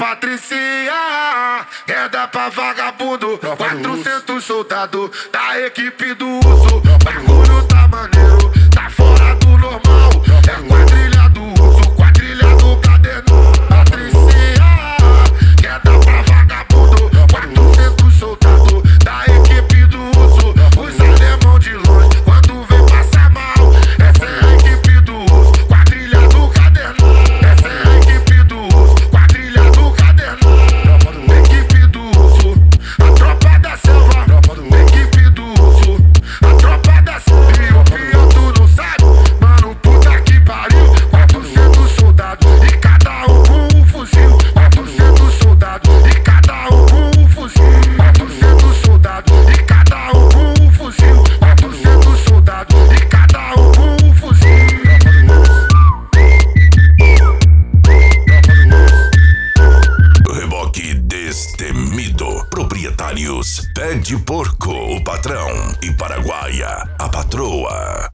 Patricinha, queda pra vagabundo. 400 soldados da equipe do urso. Bagulho tá maneiro, tá fora do normal. É quadrilha do urso, quadrilha do caderno. Patricinha, queda pra vagabundo. 400 soldados da equipe do urso. Os alemão de longe, quando vem passar mal. Essa é a equipe do urso, quadrilha do caderno. Essa é a equipe do urso, quadrilha do caderno. Equipe do urso, a tropa da selva. Equipe do urso, a tropa da selva. E o pior tu não sabe, mano, puta que pariu. 400 soldados e cada um com um fuzil. 400 soldados e cada um com um fuzil. 400 soldados e cada um com um fuzil. 400 soldados e cada um com um fuzil. Reboque destemido. Proprietários Pé de Porco, o patrão, e Paraguaia, a patroa.